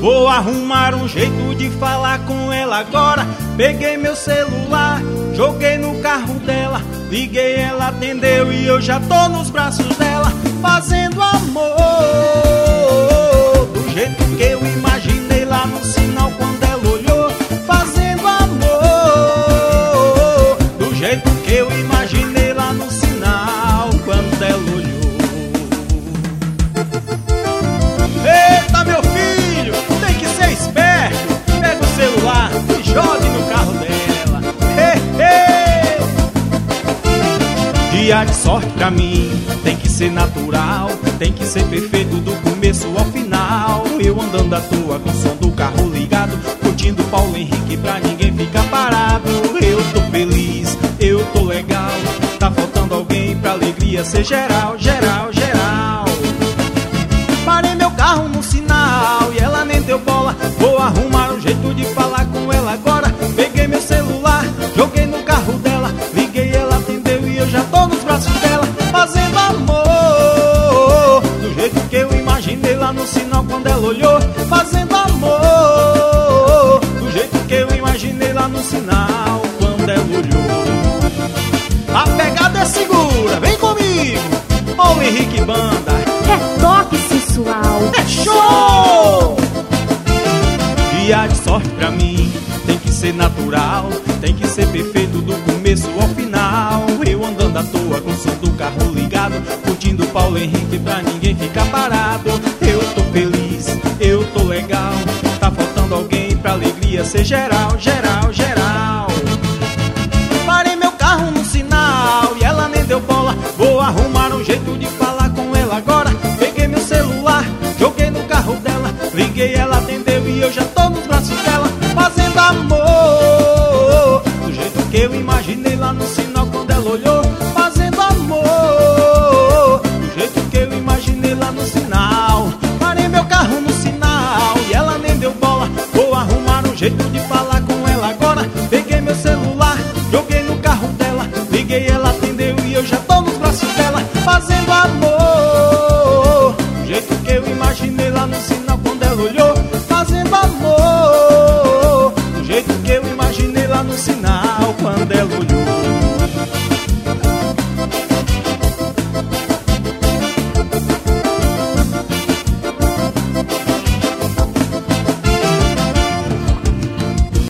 Vou arrumar um jeito de falar com ela agora. Peguei meu celular, joguei no carro dela, liguei, ela atendeu e eu já tô nos braços dela, fazendo amor do jeito que eu imaginei lá no sinal quando ela olhou. Fazendo amor do jeito que eu imaginei lá no sinal quando ela olhou. Eita, meu filho, tem que ser esperto. Pega o celular e jogue no carro dela. Dia de sorte pra mim tem que ser natural, tem que ser perfeito do começo ao final. Eu andando à toa com o som do carro ligado, curtindo Paulo Henrique pra ninguém ficar parado. Eu tô feliz, eu tô legal, tá faltando alguém pra alegria ser geral, geral, geral. Parei meu carro no sinal e ela nem deu bola. Vou arrumar um jeito de falar com ela agora. Peguei meu celular, joguei no carro dela, liguei, ela atendeu e eu já tô nos braços dela, fazendo amor do jeito que eu imaginei lá no sinal quando ela olhou. Fazendo amor do jeito que eu imaginei lá no sinal quando ela olhou. A pegada é segura, vem comigo, Paulo Henrique Banda. É toque sensual, é show! Dia de sorte pra mim tem que ser natural, tem que ser perfeito do começo ao final. Eu andando à toa com o som do carro ligado, curtindo Paulo Henrique pra ninguém ficar parado. Eu tô feliz, eu tô legal, tá faltando alguém pra alegria ser geral, geral, geral. Parei meu carro no sinal e ela nem deu bola. Vou arrumar um jeito de falar com ela agora. Peguei meu celular, joguei no carro dela, liguei, ela atendeu e eu já tô nos braços dela, fazendo amor do jeito que eu imaginei lá no sinal quando ela olhou. Fazendo amor do jeito que eu imaginei lá no sinal. Parei meu carro no sinal e ela nem deu bola. Vou arrumar um jeito de falar com ela agora. Peguei meu celular, joguei no carro dela, liguei, ela atendeu e eu já tô nos braços dela, fazendo amor do jeito que eu imaginei lá no sinal quando ela olhou. Fazendo amor do jeito que eu imaginei lá no sinal.